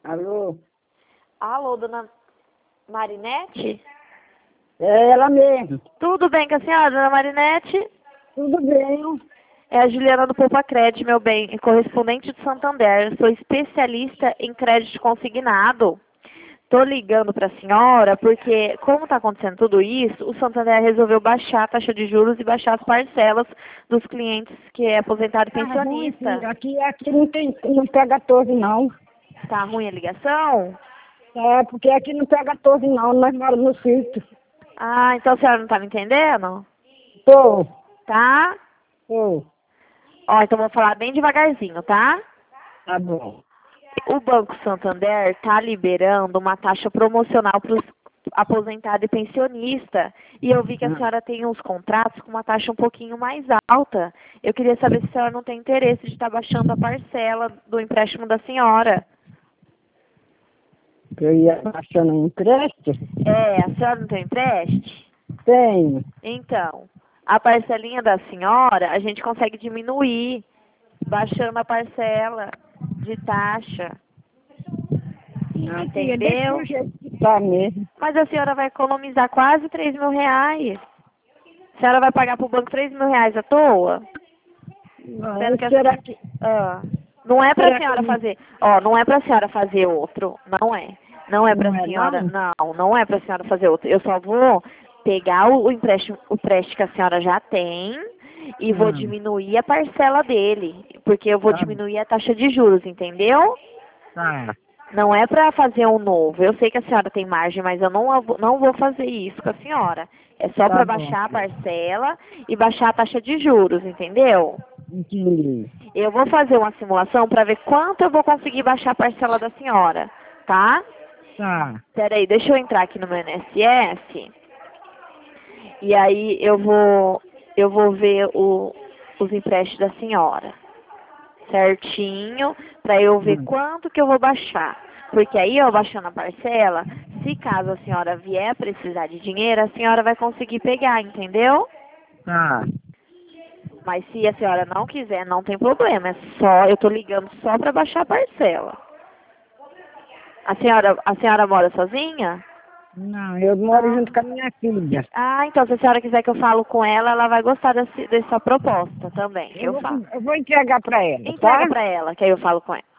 Alô? Alô, dona Marinete? É ela mesmo. Tudo bem com a senhora, dona Marinete? Tudo bem? É a Juliana do Poupa Crédito, meu bem, correspondente de Santander. Sou especialista em crédito consignado. Estou ligando para a senhora porque, como está acontecendo tudo isso, o Santander resolveu baixar a taxa de juros e baixar as parcelas dos clientes que é aposentado e Tá ruim, pensionista. filho. Aqui não pega 14 não. Tá ruim a ligação? É, porque aqui não pega 14 não. Nós moramos no sítio. Ah, então a senhora não está me entendendo? Tô, Tá? tô. Ó, então vou falar bem devagarzinho, tá? Tá bom. O Banco Santander está liberando uma taxa promocional para os aposentados e pensionista. E eu vi que a Ah, senhora tem uns contratos com uma taxa um pouquinho mais alta. Eu queria saber se a senhora não tem interesse de estar baixando a parcela do empréstimo da senhora. eu ia baixando um empréstimo? É, a senhora não tem empréstimo? Tenho. Então, a parcelinha da senhora, a gente consegue diminuir, baixando a parcela de taxa. Não, filha, deixa do Entendeu? jeito que tá mesmo. Mas a senhora vai economizar quase 3.000 reais. A senhora vai pagar pro banco 3.000 reais à toa? Sendo que a Será que... não é pra Será que eu senhora não... fazer, ó, não é pra senhora fazer outro, não é. Não é pra Não é senhora, não? não é pra senhora fazer outro. Eu só vou pegar o empréstimo, o empréstimo que a senhora já tem e vou Ah, diminuir a parcela dele, porque eu vou tá, diminuir a taxa de juros, entendeu? tá, Não é para fazer um novo. Eu sei que a senhora tem margem, mas eu não vou fazer isso com a senhora. É só tá para bom, baixar a filho. parcela e baixar a taxa de juros, entendeu? Entendi. Eu vou fazer uma simulação para ver quanto eu vou conseguir baixar a parcela da senhora, tá? Tá, Peraí, deixa eu entrar aqui no meu INSS e aí eu vou ver os empréstimos da senhora certinho para eu ver hum, quanto que eu vou baixar. Porque aí eu baixando a parcela, se caso a senhora vier precisar de dinheiro, a senhora vai conseguir pegar, entendeu? tá. Mas se a senhora não quiser, não tem problema. É só, eu tô ligando só para baixar a parcela. A senhora mora sozinha? Não, eu moro Ah, junto com a minha filha. então se a senhora quiser que eu falo com ela, ela vai gostar dessa proposta também. Eu Eu vou, falo. eu vou entregar pra ela, Entrega tá? para ela, que aí eu falo com ela.